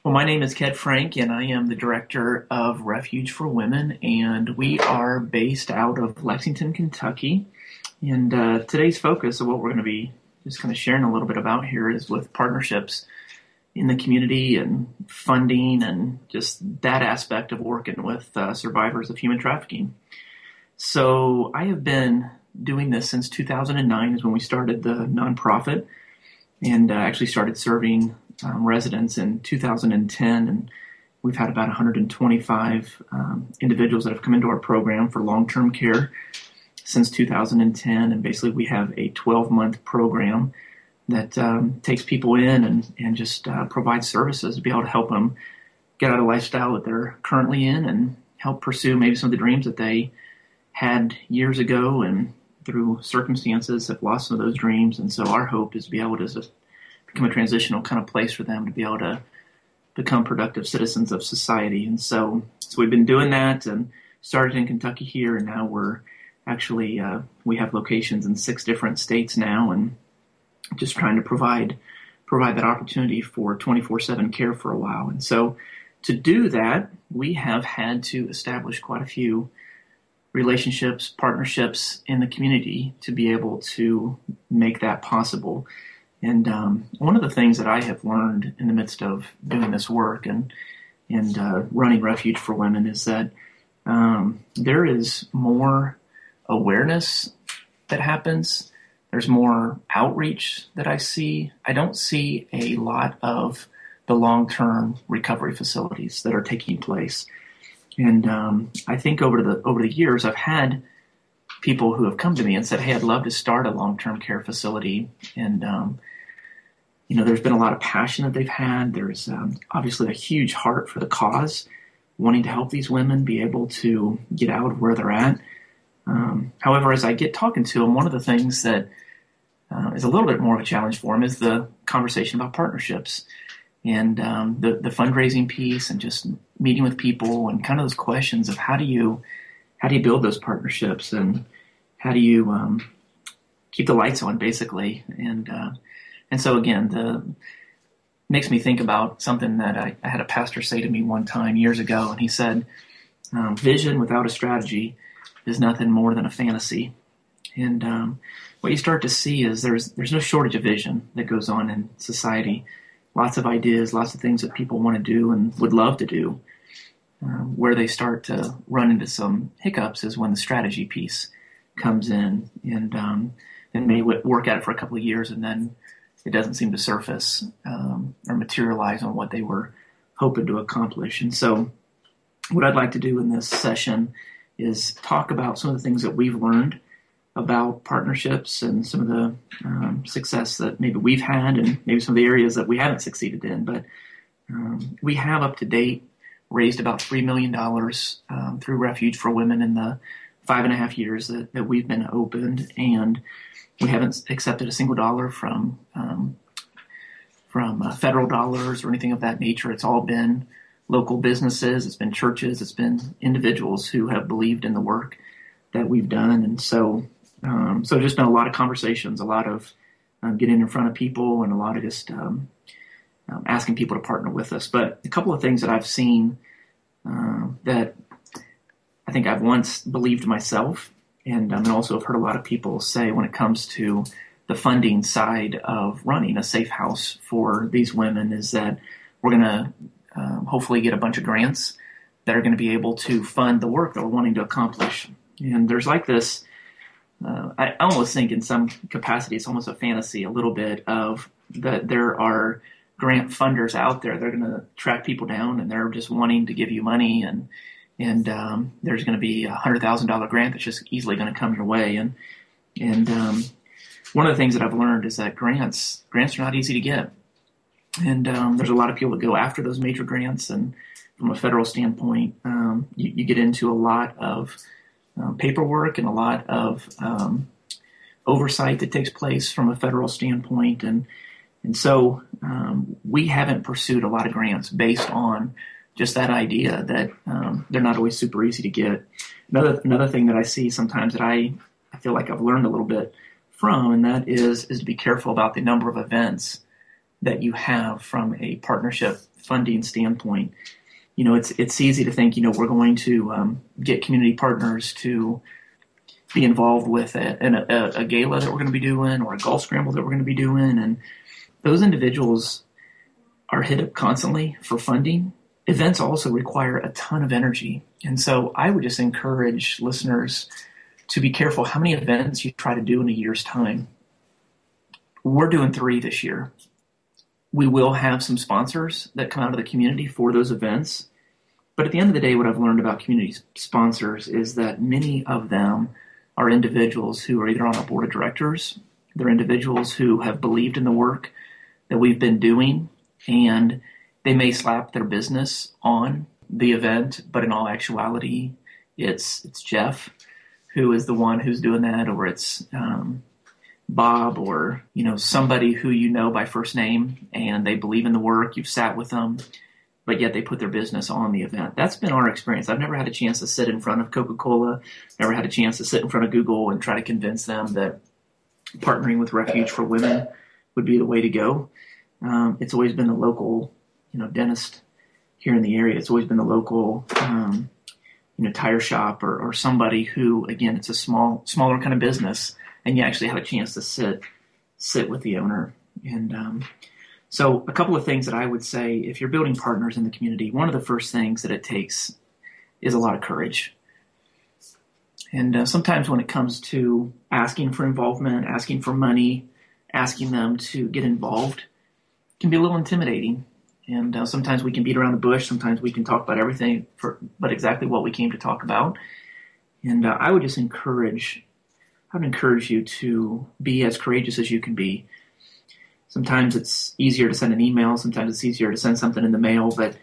Well, my name is Ked Frank, and I am the director of Refuge for Women, and we are based out of Lexington, Kentucky. And today's focus of what we're going to be just kind of sharing a little bit about here is with partnerships in the community and funding and just that aspect of working with survivors of human trafficking. So I have been doing this since 2009 is when we started the nonprofit and actually started serving residents in 2010, and we've had about 125 individuals that have come into our program for long-term care since 2010, and basically we have a 12-month program that takes people in and just provides services to be able to help them get out of the lifestyle that they're currently in and help pursue maybe some of the dreams that they had years ago and through circumstances have lost some of those dreams. And so our hope is to be able to just become a transitional kind of place for them to be able to become productive citizens of society. And so we've been doing that and started in Kentucky here, and now we're actually, we have locations in 6 different states now, and just trying to provide that opportunity for 24/7 care for a while. And so to do that, we have had to establish quite a few relationships, partnerships in the community to be able to make that possible. And one of the things that I have learned in the midst of doing this work and running Refuge for Women is that there is more awareness that happens. There's more outreach that I see. I don't see a lot of the long-term recovery facilities that are taking place. And I think over the years, I've had people who have come to me and said, "Hey, I'd love to start a long-term care facility." And there's been a lot of passion that they've had. There's obviously a huge heart for the cause, wanting to help these women be able to get out of where they're at. However, as I get talking to them, one of the things that is a little bit more of a challenge for them is the conversation about partnerships and the fundraising piece and just meeting with people and kind of those questions of how do you build those partnerships and how do you keep the lights on, basically. And so again, makes me think about something that I had a pastor say to me one time years ago, and he said, "Vision without a strategy is nothing more than a fantasy." And what you start to see is there's no shortage of vision that goes on in society. Lots of ideas, lots of things that people want to do and would love to do. Where they start to run into some hiccups is when the strategy piece comes in, and then may work at it for a couple of years, and then it doesn't seem to surface or materialize on what they were hoping to accomplish. And so what I'd like to do in this session is talk about some of the things that we've learned about partnerships and some of the success that maybe we've had and maybe some of the areas that we haven't succeeded in. But we have up to date raised about $3 million through Refuge for Women in the 5.5 years that we've been opened, and we haven't accepted a single dollar from federal dollars or anything of that nature. It's all been local businesses, it's been churches, it's been individuals who have believed in the work that we've done. And so just been a lot of conversations, a lot of getting in front of people, and a lot of just asking people to partner with us. But a couple of things that I've seen that I think I've once believed myself, and also have heard a lot of people say when it comes to the funding side of running a safe house for these women, is that we're going to hopefully get a bunch of grants that are going to be able to fund the work that we're wanting to accomplish. And there's like this, I almost think in some capacity, it's almost a fantasy a little bit of that there are grant funders out there. They're going to track people down and they're just wanting to give you money, and there's going to be $100,000 grant that's just easily going to come your way. And one of the things that I've learned is that grants are not easy to get. And there's a lot of people that go after those major grants, and from a federal standpoint, you get into a lot of paperwork and a lot of oversight that takes place from a federal standpoint. And so we haven't pursued a lot of grants based on just that idea that they're not always super easy to get. Another thing that I see sometimes that I feel like I've learned a little bit from, and that is to be careful about the number of events that you have from a partnership funding standpoint. It's easy to think, we're going to get community partners to be involved with a gala that we're going to be doing or a golf scramble that we're going to be doing. And those individuals are hit up constantly for funding. Events also require a ton of energy. And so I would just encourage listeners to be careful how many events you try to do in a year's time. We're doing 3 this year. We will have some sponsors that come out of the community for those events. But at the end of the day, what I've learned about community sponsors is that many of them are individuals who are either on our board of directors, they're individuals who have believed in the work that we've been doing, and they may slap their business on the event, but in all actuality, it's Jeff who is the one who's doing that, or it's Bob, or somebody who by first name, and they believe in the work. You've sat with them, but yet they put their business on the event. That's been our experience. I've never had a chance to sit in front of Coca-Cola, never had a chance to sit in front of Google and try to convince them that partnering with Refuge for Women would be the way to go. It's always been the local, dentist here in the area. It's always been the local, tire shop or somebody who, again, it's a smaller kind of business, and you actually have a chance to sit with the owner. And so a couple of things that I would say, if you're building partners in the community, one of the first things that it takes is a lot of courage. And sometimes when it comes to asking for involvement, asking for money, asking them to get involved, it can be a little intimidating. And sometimes we can beat around the bush. Sometimes we can talk about everything, but exactly what we came to talk about. And I would encourage you to be as courageous as you can be. Sometimes it's easier to send an email. Sometimes it's easier to send something in the mail. But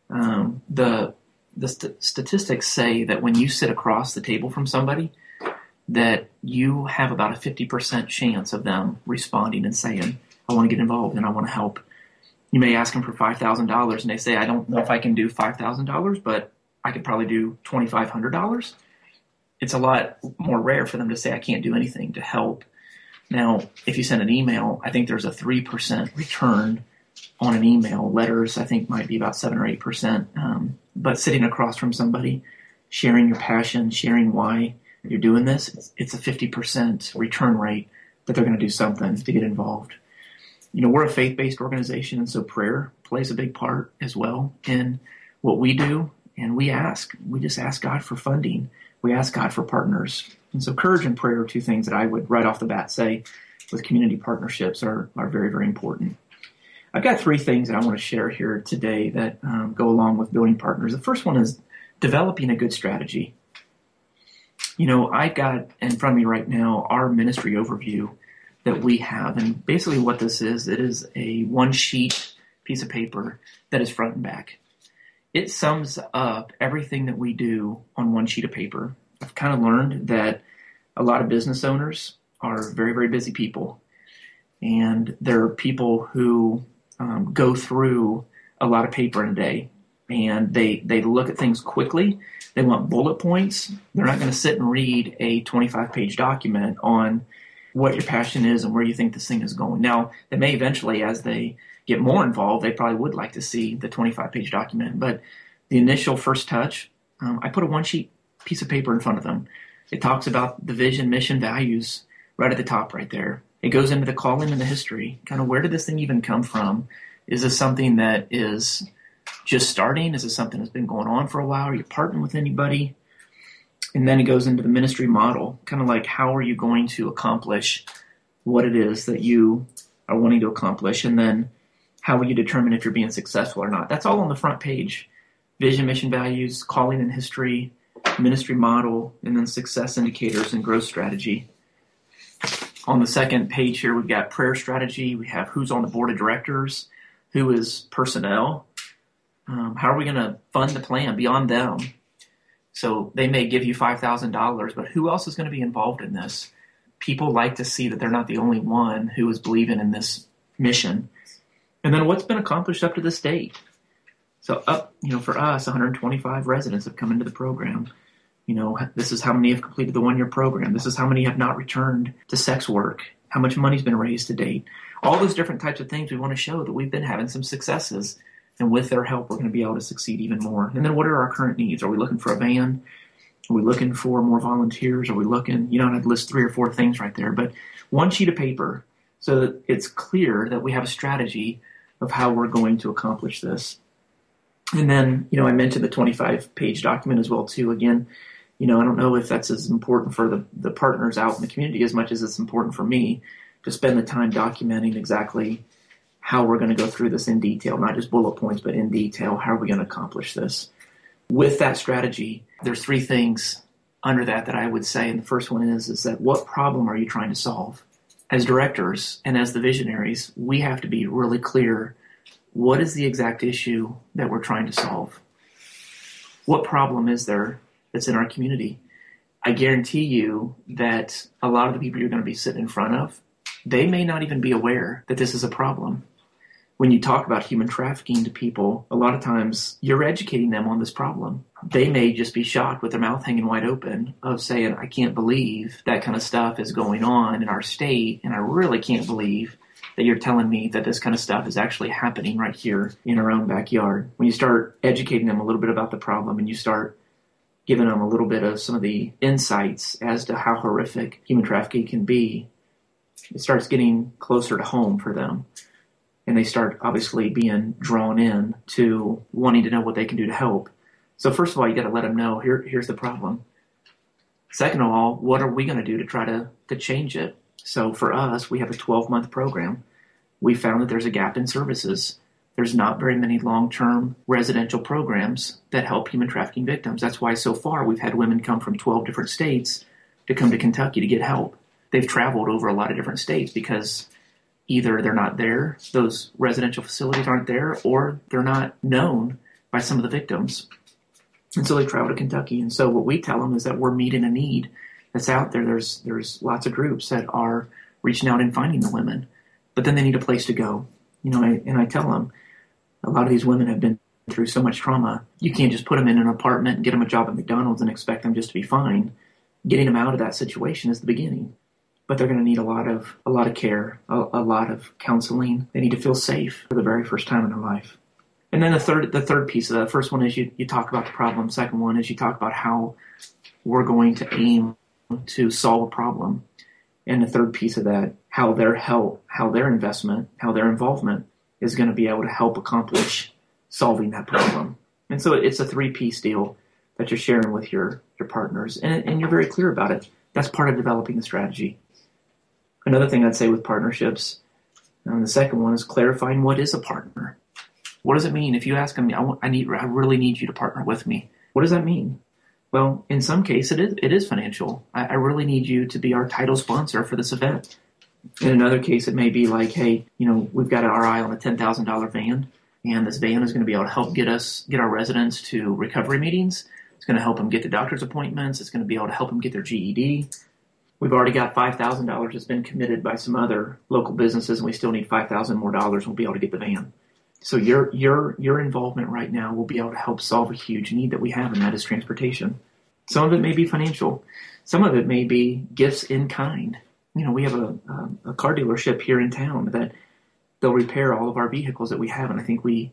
the statistics say that when you sit across the table from somebody, that you have about a 50% chance of them responding and saying, I want to get involved and I want to help. You may ask them for $5,000 and they say, I don't know if I can do $5,000, but I could probably do $2,500. It's a lot more rare for them to say, I can't do anything to help. Now, if you send an email, I think there's a 3% return on an email. Letters, I think, might be about 7 or 8%. But sitting across from somebody, sharing your passion, sharing why you're doing this, it's a 50% return rate that they're going to do something to get involved. We're a faith-based organization, and so prayer plays a big part as well in what we do. And we just ask God for funding. We ask God for partners. And so courage and prayer are 2 things that I would right off the bat say with community partnerships are very, very important. I've got 3 things that I want to share here today that go along with building partners. The first one is developing a good strategy. I've got in front of me right now our ministry overview that we have. And basically what this is, it is a 1-sheet piece of paper that is front and back. It sums up everything that we do on 1 sheet of paper. I've kind of learned that a lot of business owners are very, very busy people. And there are people who go through a lot of paper in a day. And they look at things quickly. They want bullet points. They're not going to sit and read a 25-page document on what your passion is and where you think this thing is going. Now, they may eventually, as they get more involved, they probably would like to see the 25-page document. But the initial first touch, I put a 1-sheet piece of paper in front of them. It talks about the vision, mission, values right at the top right there. It goes into the calling and the history. Kind of where did this thing even come from? Is this something that is just starting? Is this something that's been going on for a while? Are you partnering with anybody? And then it goes into the ministry model, kind of like how are you going to accomplish what it is that you are wanting to accomplish, and then how will you determine if you're being successful or not? That's all on the front page. Vision, mission, values, calling and history, ministry model, and then success indicators and growth strategy. On the second page here, we've got prayer strategy. We have who's on the board of directors, who is personnel. How are we going to fund the plan beyond them? So they may give you $5,000, but who else is going to be involved in this? People like to see that they're not the only one who is believing in this mission. And then what's been accomplished up to this date? So for us, 125 residents have come into the program. This is how many have completed the 1-year program. This is how many have not returned to sex work. How much money's been raised to date. All those different types of things we want to show that we've been having some successes And with their help, we're going to be able to succeed even more. And then what are our current needs? Are we looking for a van? Are we looking for more volunteers? Are we looking, you don't have to list 3 or 4 things right there, but one sheet of paper so that it's clear that we have a strategy of how we're going to accomplish this. And then, I mentioned the 25-page document as well, too. Again, I don't know if that's as important for the partners out in the community as much as it's important for me to spend the time documenting exactly how we're going to go through this in detail, not just bullet points, but in detail. How are we going to accomplish this? With that strategy, there's 3 things under that I would say. And the first one is that what problem are you trying to solve? As directors and as the visionaries, we have to be really clear. What is the exact issue that we're trying to solve? What problem is there that's in our community? I guarantee you that a lot of the people you're going to be sitting in front of, they may not even be aware that this is a problem. When you talk about human trafficking to people, a lot of times you're educating them on this problem. They may just be shocked with their mouth hanging wide open of saying, I can't believe that kind of stuff is going on in our state, and I really can't believe that you're telling me that this kind of stuff is actually happening right here in our own backyard. When you start educating them a little bit about the problem and you start giving them a little bit of some of the insights as to how horrific human trafficking can be, it starts getting closer to home for them. And they start obviously being drawn in to wanting to know what they can do to help. So first of all, you got to let them know, here's the problem. Second of all, what are we going to do to try to change it? So for us, we have a 12-month program. We found that there's a gap in services. There's not very many long-term residential programs that help human trafficking victims. That's why so far we've had women come from 12 different states to come to Kentucky to get help. They've traveled over a lot of different states because either they're not there, those residential facilities aren't there, or they're not known by some of the victims. And so they travel to Kentucky. And so what we tell them is that we're meeting a need that's out there. There's lots of groups that are reaching out and finding the women, but then they need a place to go. And I tell them, a lot of these women have been through so much trauma. You can't just put them in an apartment and get them a job at McDonald's and expect them just to be fine. Getting them out of that situation is the beginning. But they're going to need a lot of care, a lot of counseling. They need to feel safe for the very first time in their life. And then the third piece of that, first one is you talk about the problem. Second one is you talk about how we're going to aim to solve a problem. And the third piece of that, how their help, how their investment, how their involvement is going to be able to help accomplish solving that problem. And so it's a 3-piece deal that you're sharing with your partners. And you're very clear about it. That's part of developing the strategy. Another thing I'd say with partnerships, the second one is clarifying what is a partner. What does it mean? If you ask them, I really need you to partner with me. What does that mean? Well, in some case, it is financial. I really need you to be our title sponsor for this event. In another case, it may be like, hey, we've got our eye on a $10,000 van, and this van is going to be able to help get our residents to recovery meetings. It's going to help them get to doctor's appointments. It's going to be able to help them get their GED. We've already got $5,000 that's been committed by some other local businesses, and we still need $5,000 more dollars. We'll be able to get the van. So your involvement right now will be able to help solve a huge need that we have, and that is transportation. Some of it may be financial. Some of it may be gifts in kind. We have a car dealership here in town that they'll repair all of our vehicles that we have, and I think we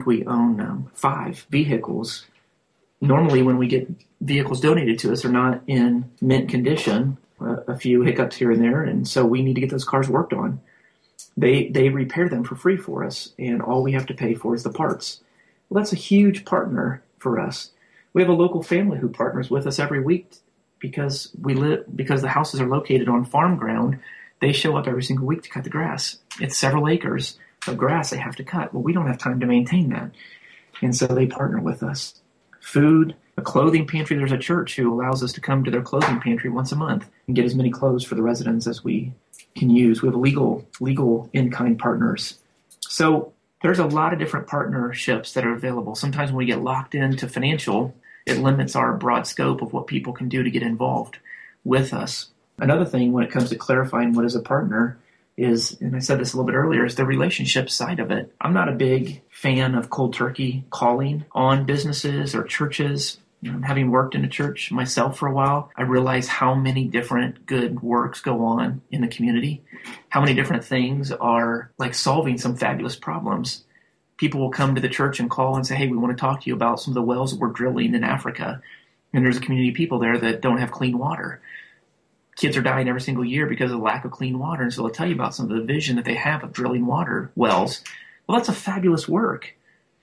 own 5 vehicles. Normally, when we get vehicles donated to us, they're not in mint condition. A few hiccups here and there, and so we need to get those cars worked on. They repair them for free for us, and all we have to pay for is the parts. Well, that's a huge partner for us. We have a local family who partners with us every week because the houses are located on farm ground. They show up every single week to cut the grass. It's several acres of grass they have to cut. Well, we don't have time to maintain that, and so they partner with us. Food, a clothing pantry. There's a church who allows us to come to their clothing pantry once a month and get as many clothes for the residents as we can use. We have legal in-kind partners. So there's a lot of different partnerships that are available. Sometimes when we get locked into financial, it limits our broad scope of what people can do to get involved with us. Another thing when it comes to clarifying what is a partner is, and I said this a little bit earlier, is the relationship side of it. I'm not a big fan of cold turkey calling on businesses or churches. Having worked in a church myself for a while, I realize how many different good works go on in the community, how many different things are like solving some fabulous problems. people will come to the church and call and say, hey, we want to talk to you about some of the wells that we're drilling in Africa. And there's a community of people there that don't have clean water. Kids are dying every single year because of the lack of clean water. And so they'll tell you about some of the vision that they have of drilling water wells. Well, that's a fabulous work.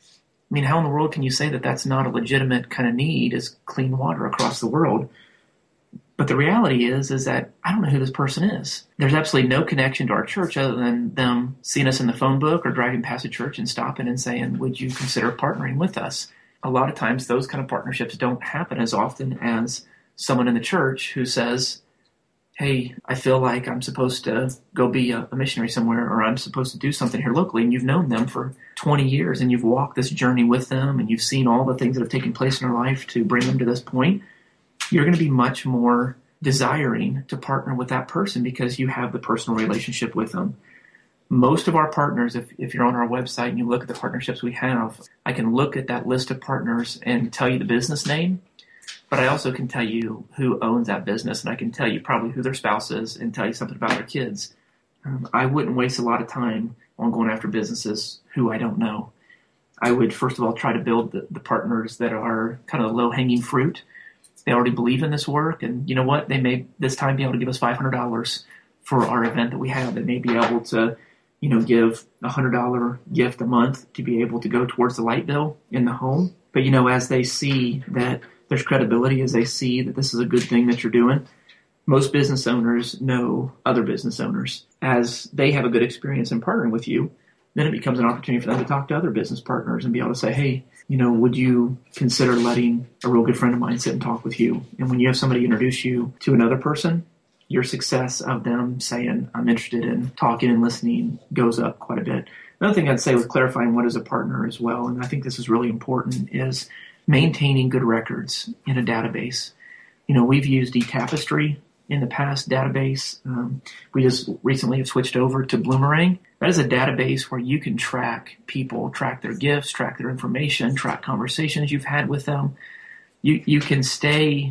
I mean, how in the world can you say that that's not a legitimate kind of need, is clean water across the world? But the reality is that I don't know who this person is. There's absolutely no connection to our church other than them seeing us in the phone book or driving past a church and stopping and saying, would you consider partnering with us? A lot of times those kind of partnerships don't happen as often as someone in the church who says, hey, I feel like I'm supposed to go be a missionary somewhere, or I'm supposed to do something here locally. And you've known them for 20 years and you've walked this journey with them and you've seen all the things that have taken place in their life to bring them to this point. You're going to be much more desiring to partner with that person because you have the personal relationship with them. Most of our partners, if you're on our website and you look at the partnerships we have, I can look at that list of partners and tell you the business name, but I also can tell you who owns that business, and I can tell you probably who their spouse is and tell you something about their kids. I wouldn't waste a lot of time on going after businesses who I don't know. I would, first of all, try to build the partners that are kind of low-hanging fruit. They already believe in this work, and you know what? They may this time be able to give us $500 for our event that we have. They may be able to, give a $100 gift a month to be able to go towards the light bill in the home. But as they see that there's credibility, as they see that this is a good thing that you're doing, most business owners know other business owners. As they have a good experience in partnering with you, then it becomes an opportunity for them to talk to other business partners and be able to say, hey, would you consider letting a real good friend of mine sit and talk with you? And when you have somebody introduce you to another person, your success of them saying, I'm interested in talking and listening, goes up quite a bit. Another thing I'd say with clarifying what is a partner as well, and I think this is really important, is maintaining good records in a database. We've used eTapestry in the past database. We just recently have switched over to Bloomerang. That is a database where you can track people, track their gifts, track their information, track conversations you've had with them. You can stay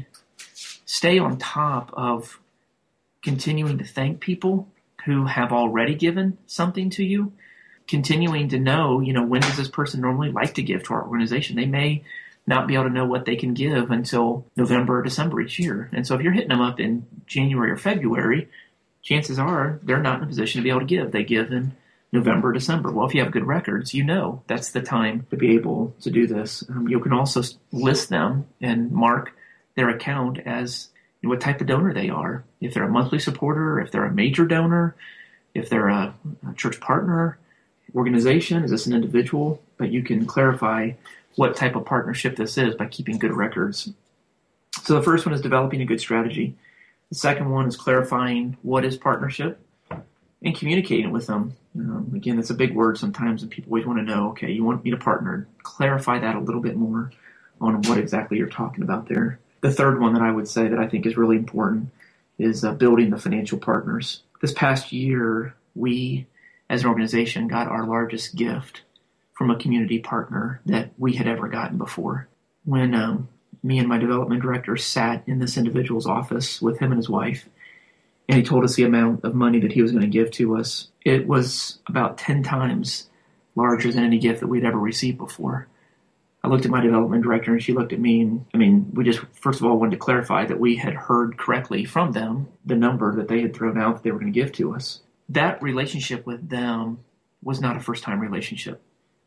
on top of continuing to thank people who have already given something to you, continuing to know, when does this person normally like to give to our organization? They may not be able to know what they can give until November or December each year. And so if you're hitting them up in January or February, chances are they're not in a position to be able to give. They give in November or December. Well, if you have good records, that's the time to be able to do this. You can also list them and mark their account as what type of donor they are. If they're a monthly supporter, if they're a major donor, if they're a church partner, organization, is this an individual? But you can clarify what type of partnership this is by keeping good records. So the first one is developing a good strategy. The second one is clarifying what is partnership and communicating with them. Again, that's a big word sometimes, and people always want to know, okay, you want me to partner. Clarify that a little bit more on what exactly you're talking about there. The third one that I would say that I think is really important is building the financial partners. This past year, we, as an organization, got our largest gift from a community partner that we had ever gotten before. When me and my development director sat in this individual's office with him and his wife, and he told us the amount of money that he was going to give to us, it was about 10 times larger than any gift that we'd ever received before. I looked at my development director and she looked at me, and we just, first of all, wanted to clarify that we had heard correctly from them the number that they had thrown out that they were going to give to us. That relationship with them was not a first-time relationship.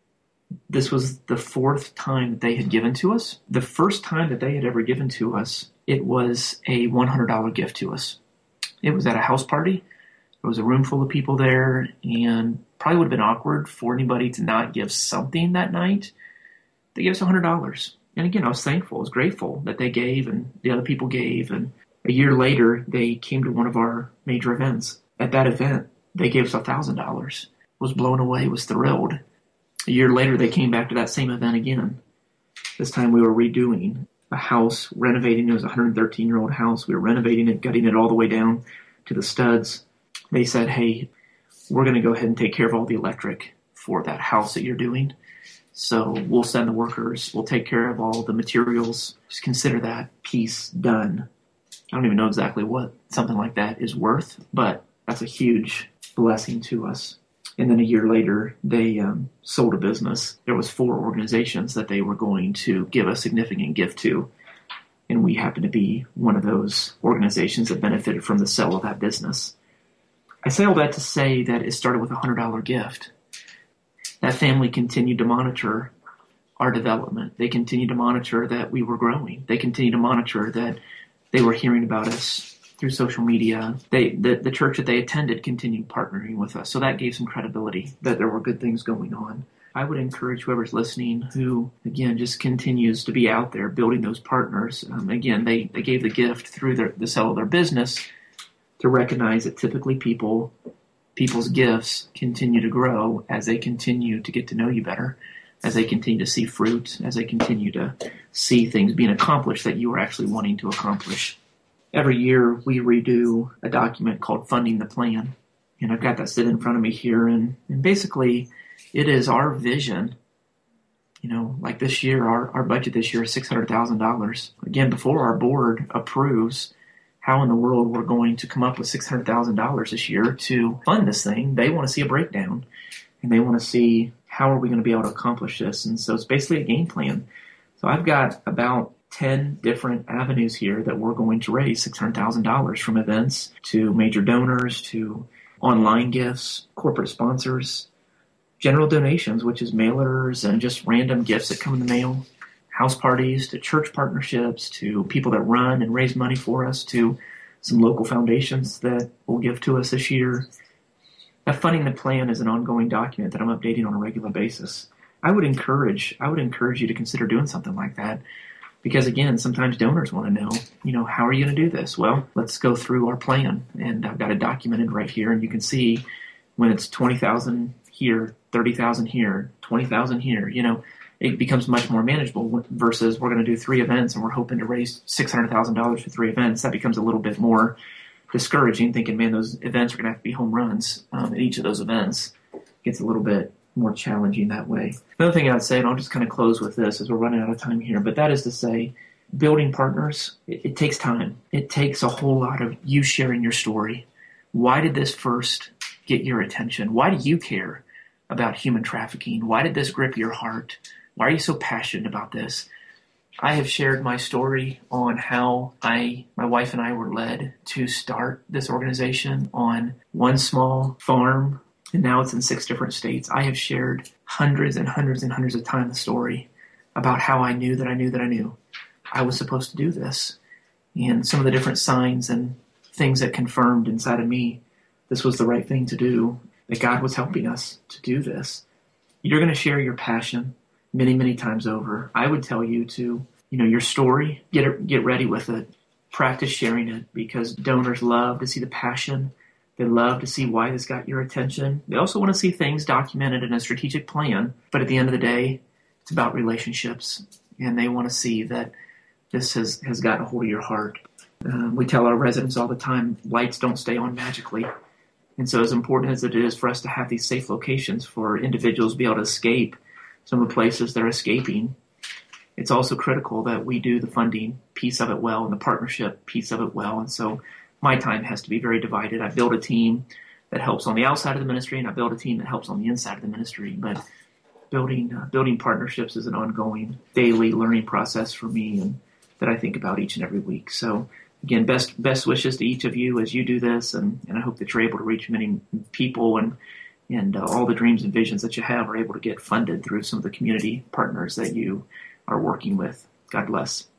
This was the fourth time that they had given to us. The first time that they had ever given to us, it was a $100 gift to us. It was at a house party. There was a room full of people there, and probably would have been awkward for anybody to not give something that night. They gave us $100. And again, I was thankful. I was grateful that they gave and the other people gave. And a year later, they came to one of our major events. At that event, they gave us $1,000. Was blown away, was thrilled. A year later, they came back to that same event again. This time we were redoing a house, renovating. It was a 113-year-old house. We were renovating it, gutting it all the way down to the studs. They said, hey, we're going to go ahead and take care of all the electric for that house that you're doing. So we'll send the workers. We'll take care of all the materials. Just consider that piece done. I don't even know exactly what something like that is worth, but that's a huge blessing to us. And then a year later, they sold a business. There was 4 organizations that they were going to give a significant gift to. And we happened to be one of those organizations that benefited from the sale of that business. I say all that to say that it started with a $100 gift. That family continued to monitor our development. They continued to monitor that we were growing. They continued to monitor that they were hearing about us through social media. The church that they attended continued partnering with us. So that gave some credibility that there were good things going on. I would encourage whoever's listening who, again, just continues to be out there building those partners. Again, they gave the gift through the sale of their business to recognize that typically people's gifts continue to grow as they continue to get to know you better, as they continue to see fruit, as they continue to see things being accomplished that you are actually wanting to accomplish. Every year we redo a document called Funding the Plan. And I've got that sitting in front of me here. And basically it is our vision. Like this year, our budget this year is $600,000. Again, before our board approves how in the world we're going to come up with $600,000 this year to fund this thing, they want to see a breakdown. And they want to see how are we going to be able to accomplish this. And so it's basically a game plan. So I've got about 10 different avenues here that we're going to raise $600,000, from events to major donors to online gifts, corporate sponsors, general donations, which is mailers and just random gifts that come in the mail, house parties, to church partnerships, to people that run and raise money for us, to some local foundations that will give to us this year. Now, Funding the Plan is an ongoing document that I'm updating on a regular basis. I would encourage you to consider doing something like that. Because again, sometimes donors want to know, how are you going to do this? Well, let's go through our plan. And I've got it documented right here. And you can see when it's 20,000 here, 30,000 here, 20,000 here, it becomes much more manageable versus we're going to do 3 events and we're hoping to raise $600,000 for 3 events. That becomes a little bit more discouraging, thinking, man, those events are going to have to be home runs at each of those events. It gets a little bit more challenging that way. Another thing I'd say, and I'll just kind of close with this as we're running out of time here, but that is to say, building partners, it takes time. It takes a whole lot of you sharing your story. Why did this first get your attention? Why do you care about human trafficking? Why did this grip your heart? Why are you so passionate about this? I have shared my story on how my wife and I were led to start this organization on one small farm, and now it's in 6 different states. I have shared hundreds and hundreds and hundreds of times the story about how I knew that I was supposed to do this, and some of the different signs and things that confirmed inside of me this was the right thing to do, that God was helping us to do this. You're going to share your passion many, many times over. I would tell you to, your story, get ready with it. Practice sharing it, because donors love to see the passion. They love to see why this got your attention. They also want to see things documented in a strategic plan. But at the end of the day, it's about relationships. And they want to see that this has gotten a hold of your heart. We tell our residents all the time, lights don't stay on magically. And so as important as it is for us to have these safe locations for individuals to be able to escape some of the places they're escaping, it's also critical that we do the funding piece of it well and the partnership piece of it well. And so my time has to be very divided. I build a team that helps on the outside of the ministry, and I build a team that helps on the inside of the ministry. But building partnerships is an ongoing daily learning process for me, and that I think about each and every week. So again, best wishes to each of you as you do this, and I hope that you're able to reach many people, and all the dreams and visions that you have are able to get funded through some of the community partners that you are working with. God bless.